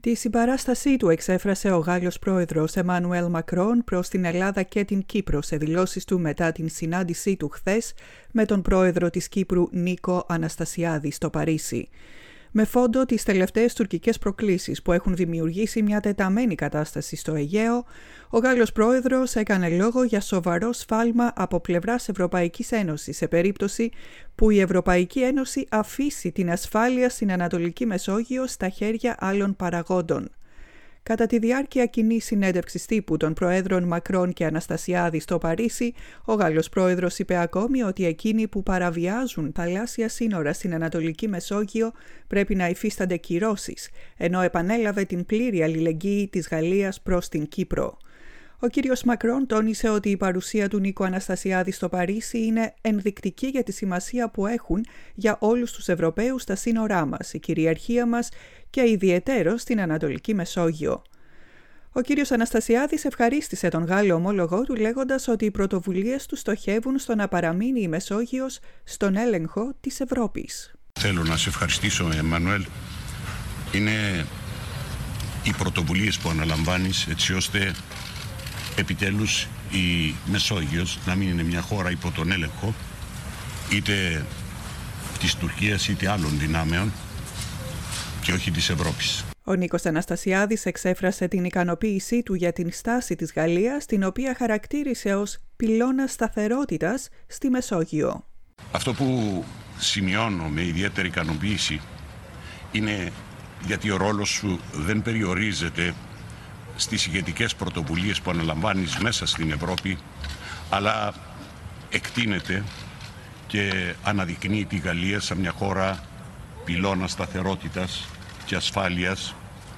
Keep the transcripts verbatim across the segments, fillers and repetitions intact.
Τη συμπαράστασή του εξέφρασε ο Γάλλος πρόεδρος Εμμανουέλ Μακρόν προς την Ελλάδα και την Κύπρο σε δηλώσεις του μετά την συνάντησή του χθες με τον πρόεδρο της Κύπρου Νίκο Αναστασιάδη στο Παρίσι. Με φόντο τις τελευταίες τουρκικές προκλήσεις που έχουν δημιουργήσει μια τεταμένη κατάσταση στο Αιγαίο, ο Γάλλος πρόεδρος έκανε λόγο για σοβαρό σφάλμα από πλευράς Ευρωπαϊκής Ένωσης σε περίπτωση που η Ευρωπαϊκή Ένωση αφήσει την ασφάλεια στην Ανατολική Μεσόγειο στα χέρια άλλων παραγόντων. Κατά τη διάρκεια κοινής συνέντευξης τύπου των Προέδρων Μακρόν και Αναστασιάδη στο Παρίσι, ο Γάλλος πρόεδρος είπε ακόμη ότι εκείνοι που παραβιάζουν θαλάσσια σύνορα στην Ανατολική Μεσόγειο πρέπει να υφίστανται κυρώσεις, ενώ επανέλαβε την πλήρη αλληλεγγύη της Γαλλίας προς την Κύπρο. Ο κύριος Μακρόν τόνισε ότι η παρουσία του Νίκο Αναστασιάδη στο Παρίσι είναι ενδεικτική για τη σημασία που έχουν για όλους τους Ευρωπαίους τα σύνορά μας, η κυριαρχία μας και ιδιαιτέρως στην Ανατολική Μεσόγειο. Ο κύριος Αναστασιάδης ευχαρίστησε τον Γάλλο ομόλογό του λέγοντας ότι οι πρωτοβουλίες του στοχεύουν στο να παραμείνει η Μεσόγειος στον έλεγχο της Ευρώπης. Θέλω να σε ευχαριστήσω, Εμμανουέλ. Είναι οι πρωτοβουλίες που αναλαμβάνεις έτσι ώστε επιτέλους η Μεσόγειος να μην είναι μια χώρα υπό τον έλεγχο είτε της Τουρκίας είτε άλλων δυνάμεων και όχι της Ευρώπης. Ο Νίκος Αναστασιάδης εξέφρασε την ικανοποίησή του για την στάση της Γαλλίας, την οποία χαρακτήρισε ως πυλώνα σταθερότητας στη Μεσόγειο. Αυτό που σημειώνω με ιδιαίτερη ικανοποίηση είναι γιατί ο ρόλος σου δεν περιορίζεται στις ηγετικές πρωτοβουλίες που αναλαμβάνεις μέσα στην Ευρώπη, αλλά εκτείνεται και αναδεικνύει τη Γαλλία σαν μια χώρα πυλώνα σταθερότητας και ασφάλειας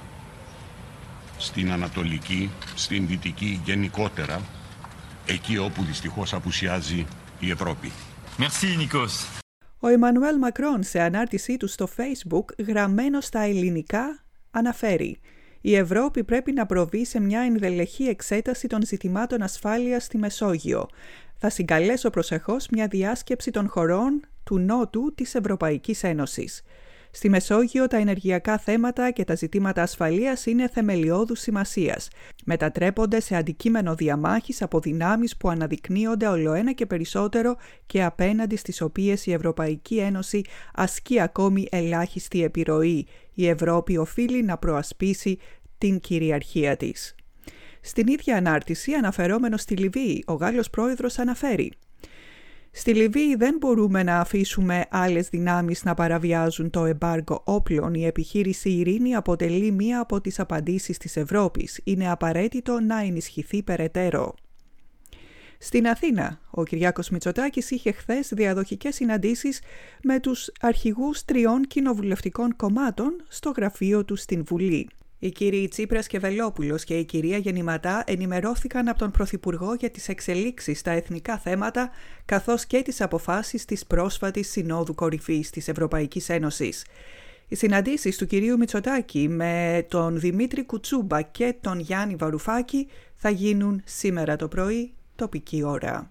στην Ανατολική, στην Δυτική γενικότερα, εκεί όπου δυστυχώς απουσιάζει η Ευρώπη. Merci, Nikos. Ο Εμμανουέλ Μακρόν σε ανάρτησή του στο Facebook, γραμμένο στα ελληνικά, αναφέρει: «Η Ευρώπη πρέπει να προβεί σε μια ενδελεχή εξέταση των ζητημάτων ασφάλειας στη Μεσόγειο. Θα συγκαλέσω προσεχώς μια διάσκεψη των χωρών του Νότου της Ευρωπαϊκής Ένωσης. Στη Μεσόγειο τα ενεργειακά θέματα και τα ζητήματα ασφαλείας είναι θεμελιώδους σημασίας. Μετατρέπονται σε αντικείμενο διαμάχης από δυνάμεις που αναδεικνύονται ολοένα και περισσότερο και απέναντι στις οποίες η Ευρωπαϊκή Ένωση ασκεί ακόμη ελάχιστη επιρροή. Η Ευρώπη οφείλει να προασπίσει την κυριαρχία της». Στην ίδια ανάρτηση, αναφερόμενο στη Λιβύη, ο Γάλλος πρόεδρος αναφέρει: «Στη Λιβύη δεν μπορούμε να αφήσουμε άλλες δυνάμεις να παραβιάζουν το εμπάργκο όπλων. Η επιχείρηση Ειρήνη αποτελεί μία από τις απαντήσεις της Ευρώπης. Είναι απαραίτητο να ενισχυθεί περαιτέρω». Στην Αθήνα, ο Κυριάκος Μητσοτάκης είχε χθες διαδοχικές συναντήσεις με τους αρχηγούς τριών κοινοβουλευτικών κομμάτων στο γραφείο του στην Βουλή. Οι κύριοι Τσίπρας και Βελόπουλος και η κυρία Γεννηματά ενημερώθηκαν από τον Πρωθυπουργό για τις εξελίξεις στα εθνικά θέματα, καθώς και τις αποφάσεις της πρόσφατης Συνόδου Κορυφής της Ευρωπαϊκής Ένωσης. Οι συναντήσεις του κυρίου Μητσοτάκη με τον Δημήτρη Κουτσούμπα και τον Γιάννη Βαρουφάκη θα γίνουν σήμερα το πρωί, τοπική ώρα.